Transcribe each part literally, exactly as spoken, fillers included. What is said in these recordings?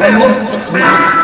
mystic mass.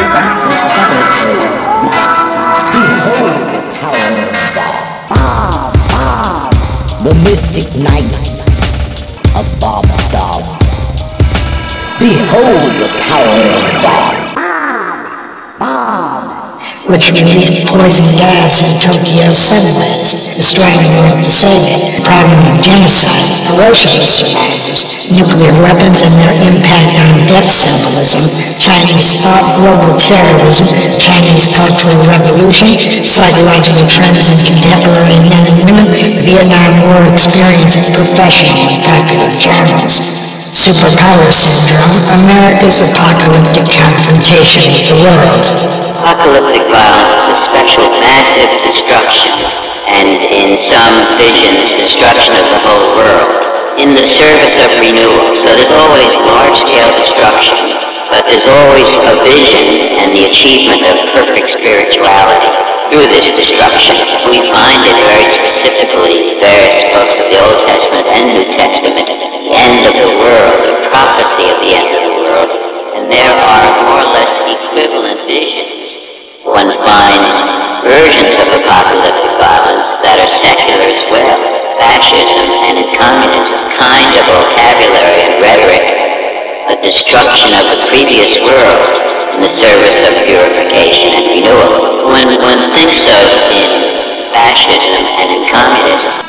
Behold the power of Bob. Bob, Bob. The mystic knights of Bob Dobbs. Behold the power of Bob. Bob, Bob. Which released poison gas in Tokyo subways, destroying North Pacific, problem of genocide, Hiroshima survivors, nuclear weapons and their impact on death symbolism, Chinese thought, global terrorism, Chinese cultural revolution, psychological trends in contemporary men and women, Vietnam War experience in professional and popular journals. Superpower syndrome, America's apocalyptic confrontation with the world. Apocalyptic violence is special massive destruction, and in some visions, destruction of the whole world, in the service of renewal. So there's always large-scale destruction, but there's always a vision and the achievement of perfect spirituality through this destruction. We find it very specifically in various books of the Old Testament and New Testament, the end of the world, the prophecy of the end of the world, and there are more or less equivalent visions. One finds versions of apocalyptic violence that are secular as well. Fascism and communism, kind of vocabulary and rhetoric, a destruction of the previous world in the service of purification and renewal. When one thinks of in fascism and in communism,